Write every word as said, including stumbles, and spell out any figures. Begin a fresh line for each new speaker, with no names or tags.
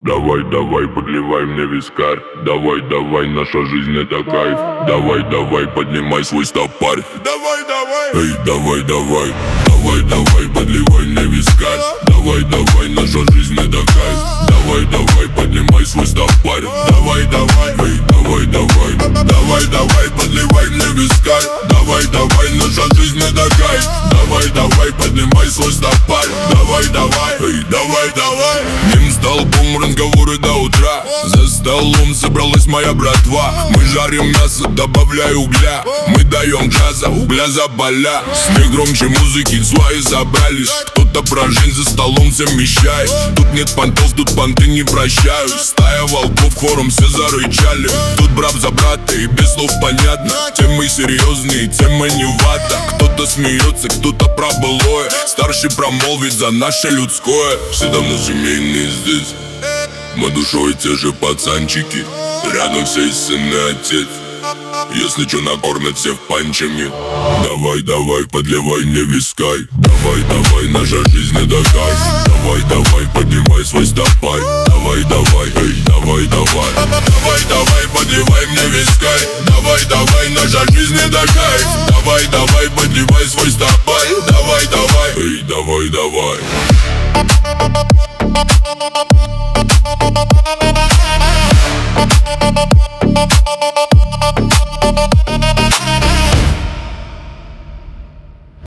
Давай, давай, подливай мне вискарь. Давай, давай, наша жизнь это кайф. Давай, давай, поднимай свой стопарь.
Давай, давай,
эй, давай, давай. Давай, давай, подливай мне вискарь. Давай, давай, наша жизнь это кайф. Давай, давай, поднимай свой стопарь.
давай, давай,
эй, давай, давай.
давай, давай, подливай мне вискарь.
Давай, давай, наша жизнь это кайф.
Давай, давай, поднимай свой стопарь. Давай, давай,
эй,
давай, давай.
Ним столбом разговоры до утра. За столом собралась моя братва. Мы жарим мясо, добавляя угля. Мы даем джаза, угля за поля. Смех громче музыки, свои собрались. Кто-то про жизнь за столом совмещает. Тут нет понтов, тут понты не прощают. Стая волков хором все зарычали. Тут брат за брата и без слов понятно. Темы серьезные, тема не вата. Кто-то смеется, кто-то про былое. Старший промолвит за наше людское. Все давно семейные здесь. Мы душой те же пацанчики. Рядом все и сын и отец. Если чё, накормят всех панчами. Давай, давай, подливай мне вискарь. Давай, давай, наша жизнь это кайф. Давай, давай, поднимай свой стопарь. Давай, давай, эй, давай, давай.
Давай, давай, подливай мне вискарь. Давай, давай, наша жизнь это кайф. Давай, давай, подливай свой стопарь. Давай, давай,
эй, давай, давай.